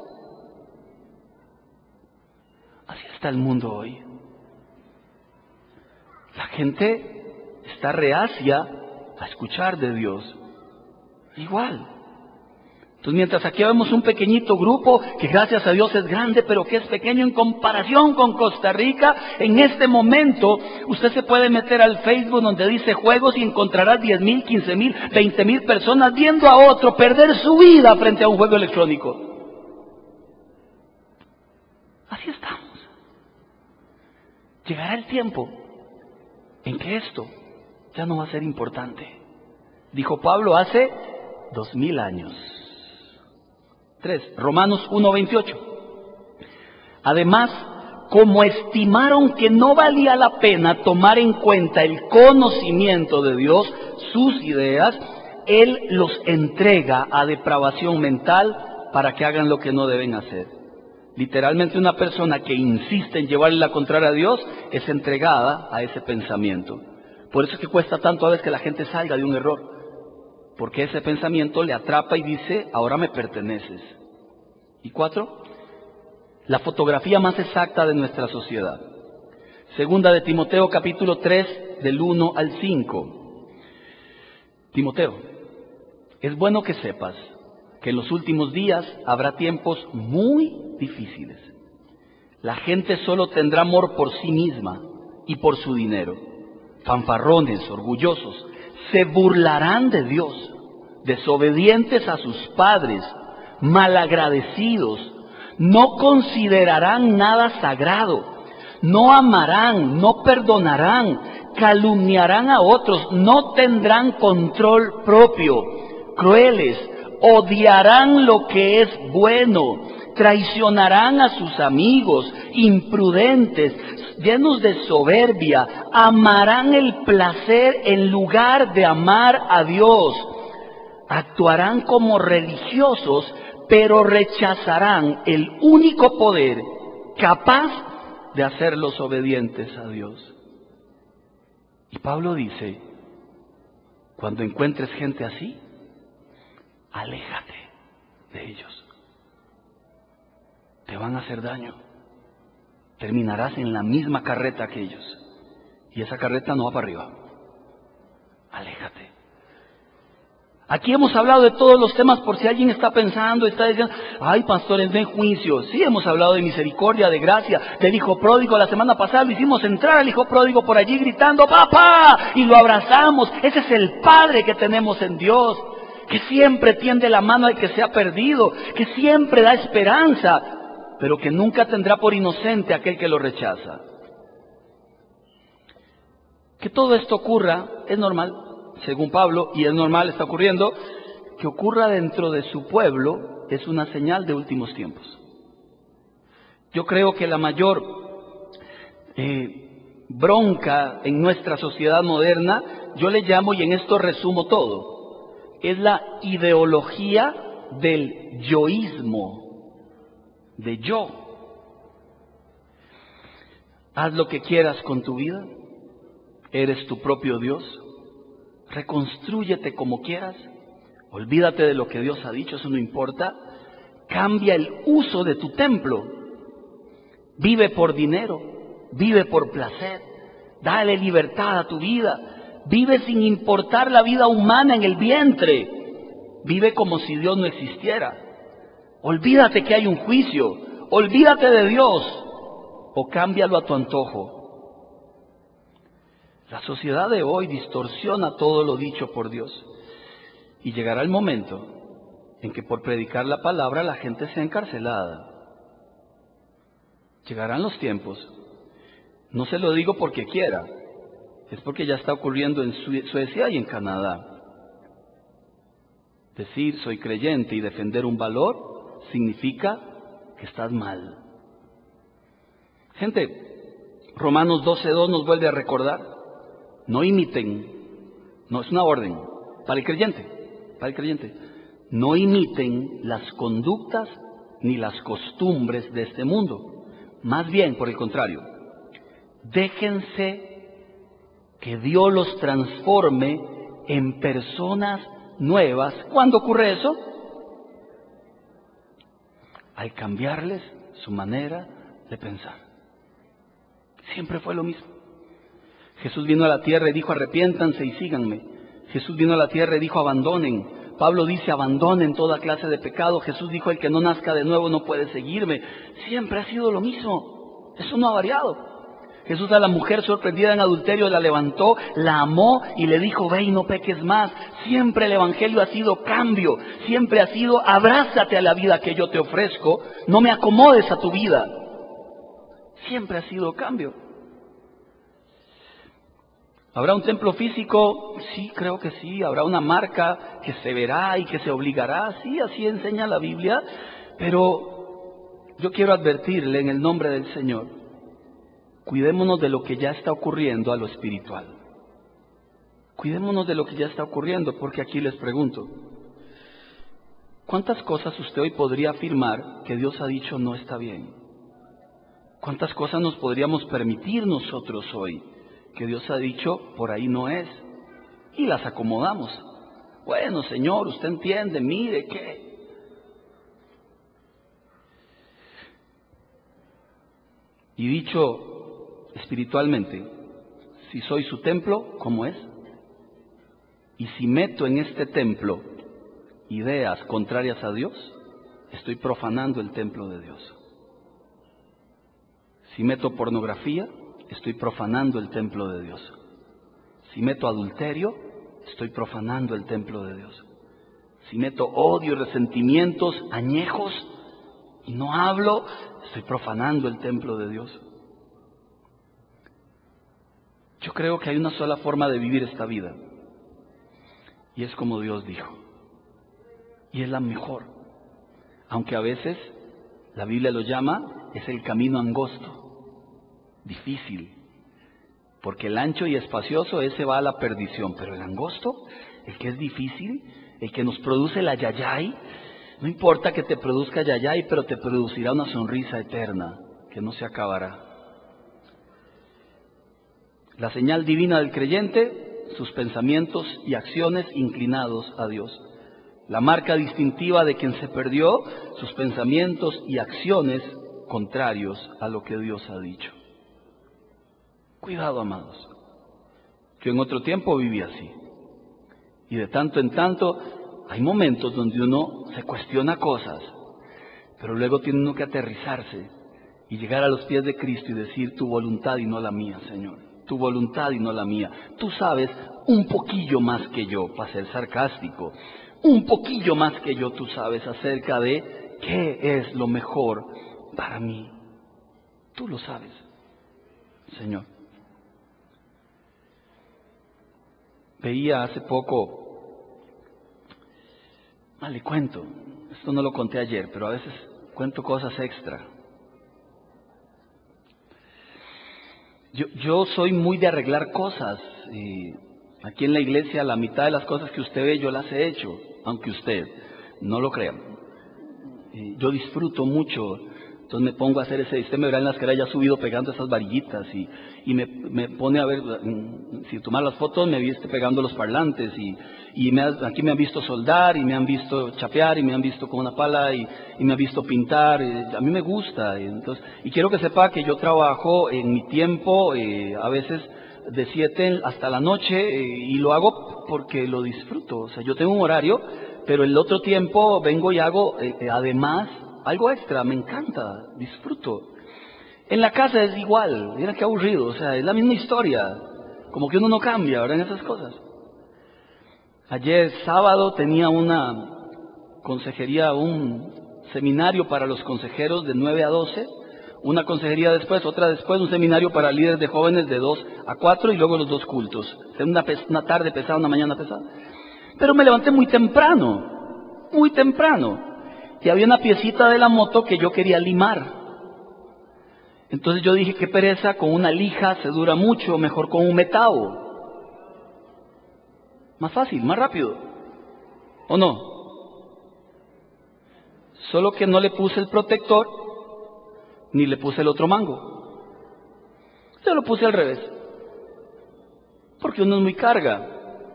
Así está el mundo hoy. La gente está reacia a escuchar de Dios. Igual. Entonces, mientras aquí vemos un pequeñito grupo que gracias a Dios es grande, pero que es pequeño en comparación con Costa Rica, en este momento usted se puede meter al Facebook donde dice juegos y encontrará 10,000, 15,000, 20,000 personas viendo a otro perder su vida frente a un juego electrónico. Así estamos. Llegará el tiempo en que esto ya no va a ser importante. Dijo Pablo hace 2000 años. 3. Romanos 1:28. Además, como estimaron que no valía la pena tomar en cuenta el conocimiento de Dios, sus ideas, Él los entrega a depravación mental para que hagan lo que no deben hacer. Literalmente, una persona que insiste en llevarle la contraria a Dios es entregada a ese pensamiento. Por eso es que cuesta tanto a veces que la gente salga de un error, porque ese pensamiento le atrapa y dice, ahora me perteneces. Y 4, la fotografía más exacta de nuestra sociedad. Segunda de Timoteo capítulo 3, del 1 al 5. Timoteo, es bueno que sepas que en los últimos días habrá tiempos muy difíciles. La gente solo tendrá amor por sí misma y por su dinero. Fanfarrones, orgullosos, se burlarán de Dios, desobedientes a sus padres, malagradecidos, no considerarán nada sagrado, no amarán, no perdonarán, calumniarán a otros, no tendrán control propio, crueles, odiarán lo que es bueno, traicionarán a sus amigos, imprudentes, llenos de soberbia, amarán el placer en lugar de amar a Dios, actuarán como religiosos, pero rechazarán el único poder capaz de hacerlos obedientes a Dios. Y Pablo dice, cuando encuentres gente así, aléjate de ellos. Te van a hacer daño. Terminarás en la misma carreta que ellos. Y esa carreta no va para arriba. Aléjate. Aquí hemos hablado de todos los temas por si alguien está pensando, está diciendo, ay pastor, es de juicio. Sí, hemos hablado de misericordia, de gracia, del hijo pródigo. La semana pasada lo hicimos entrar al hijo pródigo por allí gritando, ¡papá! Y lo abrazamos. Ese es el Padre que tenemos en Dios, que siempre tiende la mano al que se ha perdido, que siempre da esperanza, pero que nunca tendrá por inocente aquel que lo rechaza. Que todo esto ocurra es normal, según Pablo, y es normal, está ocurriendo. Que ocurra dentro de su pueblo es una señal de últimos tiempos. Yo creo que la mayor bronca en nuestra sociedad moderna, yo le llamo, y en esto resumo todo, es la ideología del yoísmo, de yo. Haz lo que quieras con tu vida, eres tu propio Dios, reconstrúyete como quieras, olvídate de lo que Dios ha dicho, eso no importa, cambia el uso de tu templo, vive por dinero, vive por placer, dale libertad a tu vida, vive sin importar la vida humana en el vientre, vive como si Dios no existiera, olvídate que hay un juicio, olvídate de Dios, o cámbialo a tu antojo. La sociedad de hoy distorsiona todo lo dicho por Dios, y llegará el momento en que por predicar la palabra la gente sea encarcelada. Llegarán los tiempos, no se lo digo porque quiera, es porque ya está ocurriendo en Suecia y en Canadá. Decir soy creyente y defender un valor significa que estás mal. Gente, Romanos 12:2 nos vuelve a recordar, no imiten, no es una orden, para el creyente, no imiten las conductas ni las costumbres de este mundo, más bien por el contrario, déjense que Dios los transforme en personas nuevas. ¿Cuándo ocurre eso? Al cambiarles su manera de pensar. Siempre fue lo mismo. Jesús vino a la tierra y dijo arrepiéntanse y síganme. Jesús vino a la tierra y dijo abandonen. Pablo dice abandonen toda clase de pecado. Jesús dijo el que no nazca de nuevo no puede seguirme. Siempre ha sido lo mismo. Eso no ha variado. Jesús a la mujer sorprendida en adulterio la levantó, la amó y le dijo ve y no peques más. Siempre el evangelio ha sido cambio. Siempre ha sido abrázate a la vida que yo te ofrezco. No me acomodes a tu vida. Siempre ha sido cambio. ¿Habrá un templo físico? Sí, creo que sí. ¿Habrá una marca que se verá y que se obligará? Sí, así enseña la Biblia. Pero yo quiero advertirle en el nombre del Señor, cuidémonos de lo que ya está ocurriendo a lo espiritual. Cuidémonos de lo que ya está ocurriendo, porque aquí les pregunto, ¿cuántas cosas usted hoy podría afirmar que Dios ha dicho no está bien? ¿Cuántas cosas nos podríamos permitir nosotros hoy que Dios ha dicho por ahí no es? Y las acomodamos. Bueno, Señor, usted entiende, mire qué. Y dicho espiritualmente, si soy su templo, ¿cómo es? Y si meto en este templo ideas contrarias a Dios, estoy profanando el templo de Dios. Si meto pornografía, estoy profanando el templo de Dios. Si meto adulterio, estoy profanando el templo de Dios. Si meto odio y resentimientos añejos y no hablo, estoy profanando el templo de Dios. Yo creo que hay una sola forma de vivir esta vida, y es como Dios dijo, y es la mejor, aunque a veces la Biblia lo llama, es el camino angosto, difícil, porque el ancho y espacioso ese va a la perdición, pero el angosto, el que es difícil, el que nos produce la yayay, no importa que te produzca yayay, pero te producirá una sonrisa eterna que no se acabará. La señal divina del creyente, sus pensamientos y acciones inclinados a Dios. La marca distintiva de quien se perdió, sus pensamientos y acciones contrarios a lo que Dios ha dicho. Cuidado, amados. Yo en otro tiempo viví así. Y de tanto en tanto hay momentos donde uno se cuestiona cosas, pero luego tiene uno que aterrizarse y llegar a los pies de Cristo y decir, tu voluntad y no la mía, Señor. Tu voluntad y no la mía. Tú sabes un poquillo más que yo, para ser sarcástico, un poquillo más que yo tú sabes acerca de qué es lo mejor para mí. Tú lo sabes, Señor. Veía hace poco, le cuento, esto no lo conté ayer, pero a veces cuento cosas extra. Yo soy muy de arreglar cosas. Aquí en la iglesia la mitad de las cosas que usted ve yo las he hecho, aunque usted no lo crea. Yo disfruto mucho, entonces me pongo a hacer usted me verá en las caras ya subido pegando esas varillitas y me pone a ver, si tomar las fotos me viste pegando los parlantes aquí me han visto soldar y me han visto chapear y me han visto con una pala y me han visto pintar, a mí me gusta, y quiero que sepa que yo trabajo en mi tiempo, a veces de 7 hasta la noche y lo hago porque lo disfruto, o sea, yo tengo un horario, pero el otro tiempo vengo y hago además algo extra, me encanta, disfruto. En la casa es igual, mira qué aburrido, o sea, es la misma historia, como que uno no cambia, ¿verdad? En esas cosas. Ayer sábado tenía una consejería, un seminario para los consejeros de 9 a 12, una consejería después, otra después, un seminario para líderes de jóvenes de 2 a 4 y luego los 2 cultos. Una tarde pesada, una mañana pesada. Pero me levanté muy temprano, y había una piecita de la moto que yo quería limar. Entonces yo dije, qué pereza, con una lija se dura mucho, mejor con un metao. Más fácil, más rápido. ¿O no? Solo que no le puse el protector, ni le puse el otro mango. Yo lo puse al revés. Porque uno es muy carga.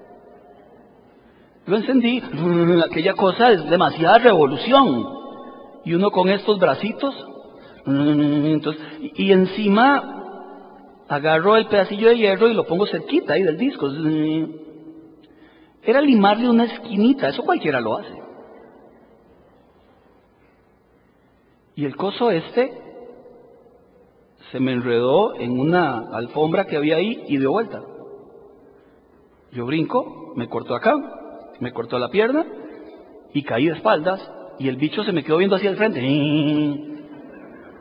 Lo encendí, aquella cosa es demasiada revolución. Y uno con estos bracitos, entonces, y encima agarro el pedacillo de hierro y lo pongo cerquita ahí del disco. Era limarle una esquinita, eso cualquiera lo hace. Y el coso se me enredó en una alfombra que había ahí y dio vuelta. Yo brinco, me cortó acá, me cortó la pierna y caí de espaldas y el bicho se me quedó viendo hacia el frente.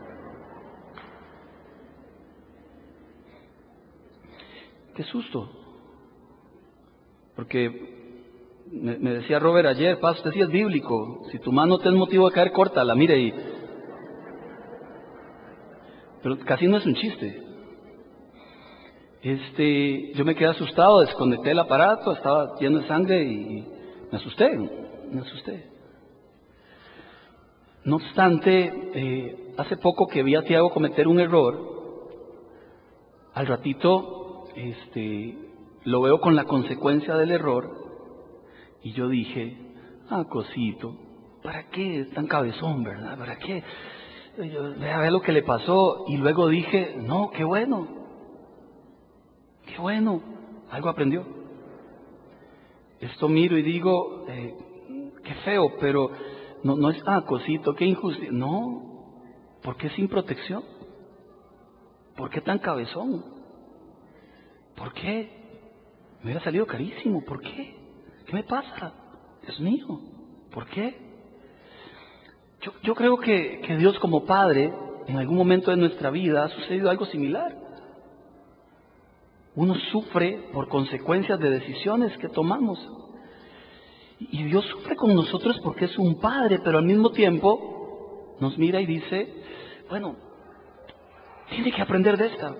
¡Qué susto! Porque me decía Robert ayer, Paz, usted sí es bíblico. Si tu mano te es motivo de caer, córtala, mire. Pero casi no es un chiste. Yo me quedé asustado, desconecté el aparato, estaba lleno de sangre y me asusté. No obstante, hace poco que vi a Tiago cometer un error, al ratito lo veo con la consecuencia del error y yo dije, cosito, ¿para qué es tan cabezón, verdad? ¿Para qué? Vea, ve lo que le pasó. Y luego dije, no, qué bueno, algo aprendió. Esto miro y digo, qué feo, pero no es, cosito, qué injusticia. No, ¿por qué sin protección? ¿Por qué tan cabezón? ¿Por qué? Me hubiera salido carísimo, ¿por qué? ¿Qué me pasa? Dios mío, ¿por qué? Yo creo que Dios como Padre, en algún momento de nuestra vida ha sucedido algo similar. Uno sufre por consecuencias de decisiones que tomamos. Y Dios sufre con nosotros porque es un Padre, pero al mismo tiempo nos mira y dice, bueno, tiene que aprender de esta.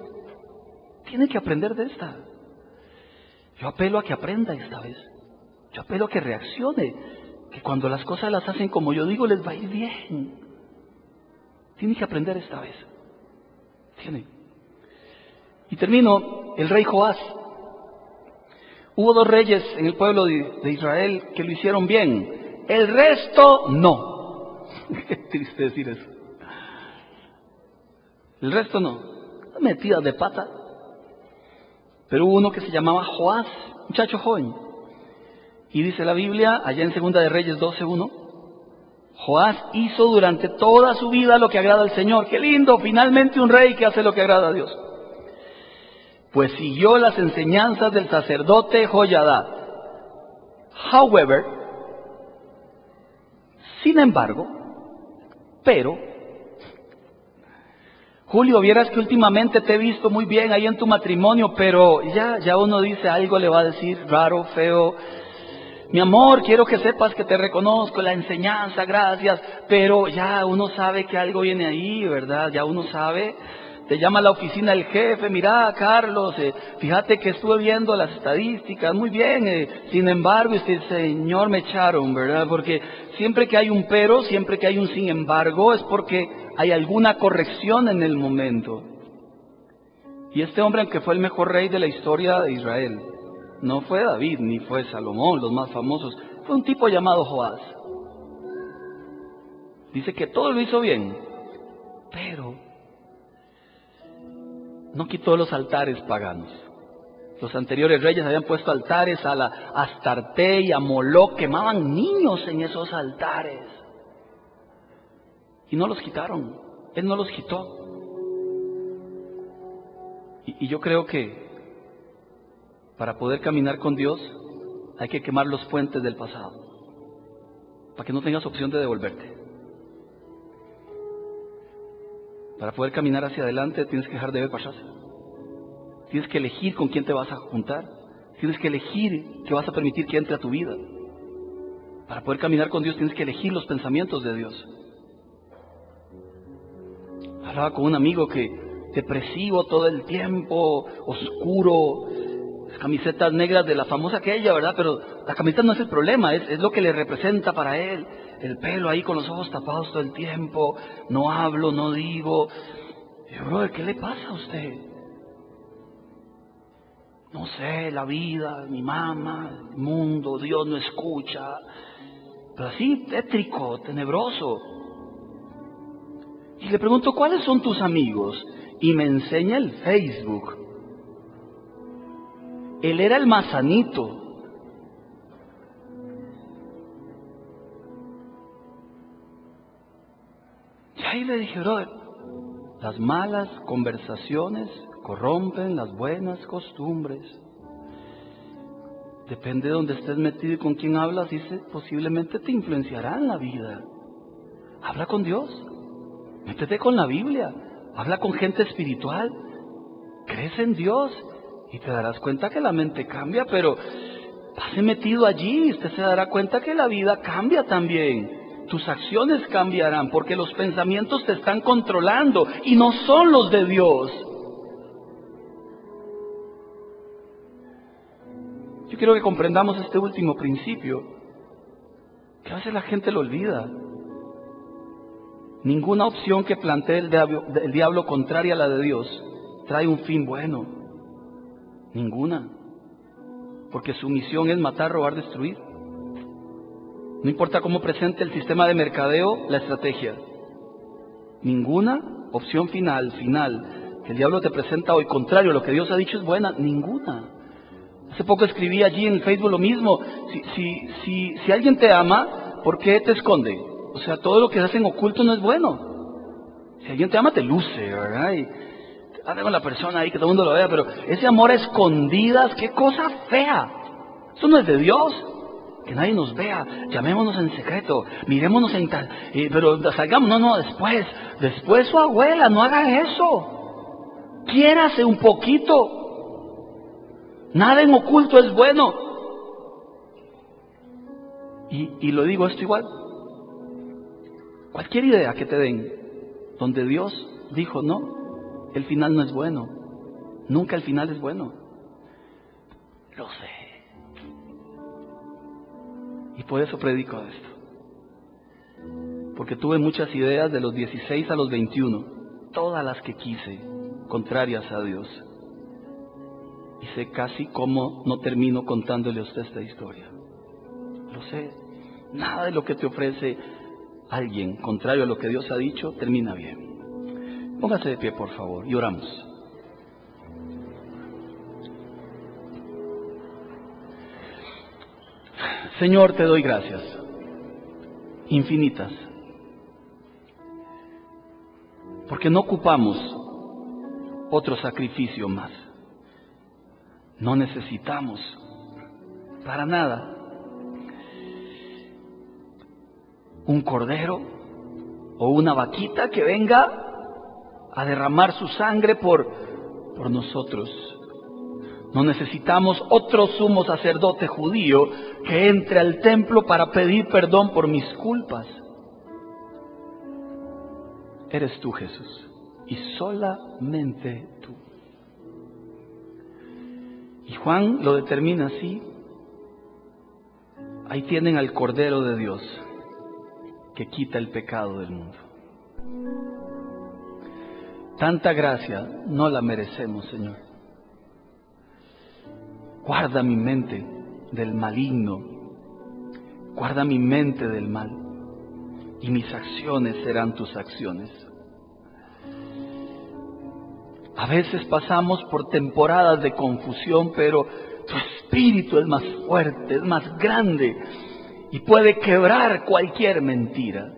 Yo apelo a que aprenda esta vez. Yo apelo a que reaccione. Que cuando las cosas las hacen como yo digo, les va a ir bien. Tiene que aprender esta vez. Y termino, el rey Joás. Hubo 2 reyes en el pueblo de Israel que lo hicieron bien. El resto no. Qué triste decir eso. El resto no. Metidas de pata. Pero hubo uno que se llamaba Joás, muchacho joven. Y dice la Biblia, allá en Segunda de Reyes 12:1, Joás hizo durante toda su vida lo que agrada al Señor. ¡Qué lindo! Finalmente un rey que hace lo que agrada a Dios. Pues siguió las enseñanzas del sacerdote Joiada. However, sin embargo, Julio, vieras que últimamente te he visto muy bien ahí en tu matrimonio, pero ya uno dice algo, le va a decir raro, feo. Mi amor, quiero que sepas que te reconozco la enseñanza, gracias, pero ya uno sabe que algo viene ahí, ¿verdad? Ya uno sabe. Te llama a la oficina el jefe, mira, Carlos, fíjate que estuve viendo las estadísticas, muy bien, sin embargo, señor, me echaron, ¿verdad? Porque siempre que hay un pero, siempre que hay un sin embargo, es porque hay alguna corrección en el momento. Y este hombre, aunque fue el mejor rey de la historia de Israel, no fue David, ni fue Salomón, los más famosos, fue un tipo llamado Joás. Dice que todo lo hizo bien, pero no quitó los altares paganos. Los anteriores reyes habían puesto altares a la Astarte y a Moloc, quemaban niños en esos altares. Y no los quitaron, él no los quitó. Y yo creo que para poder caminar con Dios hay que quemar los puentes del pasado, para que no tengas opción de devolverte. Para poder caminar hacia adelante tienes que dejar de ver para atrás. Tienes que elegir con quién te vas a juntar. Tienes que elegir qué vas a permitir que entre a tu vida. Para poder caminar con Dios tienes que elegir los pensamientos de Dios. Hablaba con un amigo que depresivo todo el tiempo, oscuro, camisetas negras de la famosa aquella, ¿verdad? Pero la camiseta no es el problema, es lo que le representa para él. El pelo ahí con los ojos tapados todo el tiempo, no hablo, no digo. Y yo, brother, ¿qué le pasa a usted? No sé, la vida, mi mamá, el mundo, Dios no escucha. Pero así, tétrico, tenebroso. Y le pregunto, ¿cuáles son tus amigos? Y me enseña el Facebook. Él era el más sanito. Y ahí le dije, brother, las malas conversaciones corrompen las buenas costumbres. Depende de donde estés metido y con quién hablas, dice, posiblemente te influenciará en la vida. Habla con Dios, métete con la Biblia, habla con gente espiritual, crece en Dios y te darás cuenta que la mente cambia, pero pase metido allí, usted se dará cuenta que la vida cambia también. Tus acciones cambiarán porque los pensamientos te están controlando y no son los de Dios. Yo quiero que comprendamos este último principio, que a veces la gente lo olvida. Ninguna opción que plantee el diablo contraria a la de Dios trae un fin bueno. Ninguna. Porque su misión es matar, robar, destruir. No importa cómo presente el sistema de mercadeo, la estrategia. Ninguna opción final, que el diablo te presenta hoy, contrario a lo que Dios ha dicho, es buena. Ninguna. Hace poco escribí allí en Facebook lo mismo. Si alguien te ama, ¿por qué te esconde? O sea, todo lo que haces en oculto no es bueno. Si alguien te ama, te luce, ¿verdad? Y anda con la persona ahí, que todo el mundo lo vea, pero ese amor a escondidas, qué cosa fea. Eso no es de Dios. Que nadie nos vea, llamémonos en secreto, mirémonos en tal, pero salgamos, después su abuela, no haga eso. Quiérase un poquito. Nada en oculto es bueno. Y lo digo esto igual. Cualquier idea que te den, donde Dios dijo no, el final no es bueno. Nunca el final es bueno. Lo sé. Y por eso predico esto. Porque tuve muchas ideas de los 16 a los 21, todas las que quise, contrarias a Dios. Y sé casi cómo no termino contándole a usted esta historia. Lo sé. Nada de lo que te ofrece alguien contrario a lo que Dios ha dicho termina bien. Póngase de pie, por favor, y oramos. Señor, te doy gracias infinitas, porque no ocupamos otro sacrificio más. No necesitamos para nada un cordero o una vaquita que venga a derramar su sangre por nosotros. No necesitamos otro sumo sacerdote judío que entre al templo para pedir perdón por mis culpas. Eres tú, Jesús, y solamente tú. Y Juan lo determina así. Ahí tienen al Cordero de Dios que quita el pecado del mundo. Tanta gracia no la merecemos, Señor. Guarda mi mente del maligno, guarda mi mente del mal, y mis acciones serán tus acciones. A veces pasamos por temporadas de confusión, pero tu espíritu es más fuerte, es más grande, y puede quebrar cualquier mentira.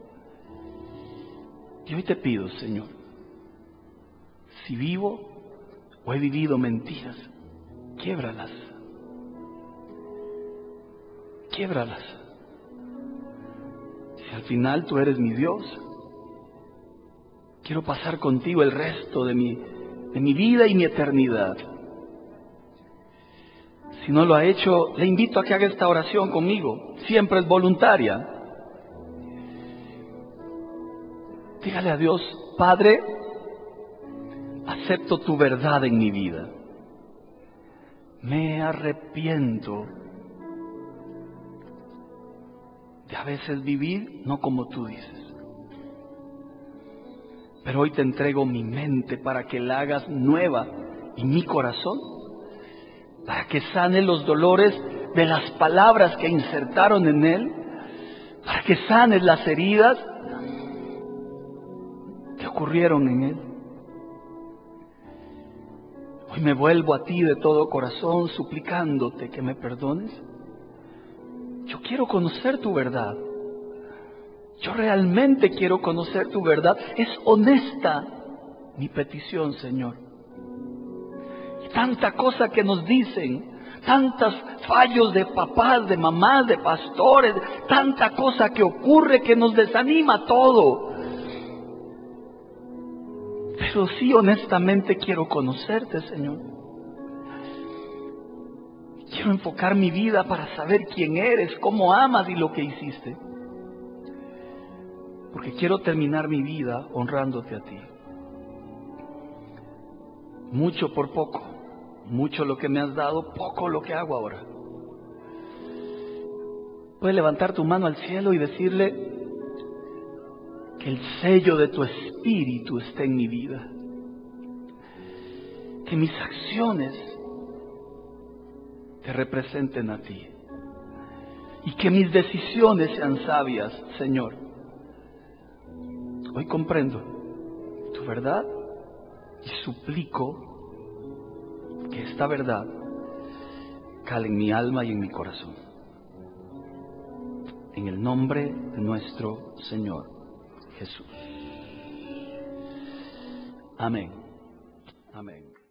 Y hoy te pido, Señor, si vivo o he vivido mentiras, quiébralas. Quiébralas. Si al final tú eres mi Dios, quiero pasar contigo el resto de mi vida y mi eternidad. Si no lo ha hecho, le invito a que haga esta oración conmigo. Siempre es voluntaria. Dígale a Dios: Padre, acepto tu verdad en mi vida. Me arrepiento de a veces vivir no como tú dices. Pero hoy te entrego mi mente para que la hagas nueva y mi corazón, para que sane los dolores de las palabras que insertaron en él, para que sanes las heridas que ocurrieron en él. Hoy me vuelvo a ti de todo corazón, suplicándote que me perdones. Yo quiero conocer tu verdad. Yo realmente quiero conocer tu verdad. Es honesta mi petición, Señor. Y tanta cosa que nos dicen, tantos fallos de papás, de mamás, de pastores, tanta cosa que ocurre que nos desanima todo. Pero sí, honestamente quiero conocerte, Señor. Quiero enfocar mi vida para saber quién eres, cómo amas y lo que hiciste. Porque quiero terminar mi vida honrándote a ti. Mucho por poco, mucho lo que me has dado, poco lo que hago ahora. Puedes levantar tu mano al cielo y decirle que el sello de tu espíritu esté en mi vida. Que mis acciones te representen a ti. Y que mis decisiones sean sabias, Señor. Hoy comprendo tu verdad y suplico que esta verdad cale en mi alma y en mi corazón. En el nombre de nuestro Señor Jesús. Amén. Amén.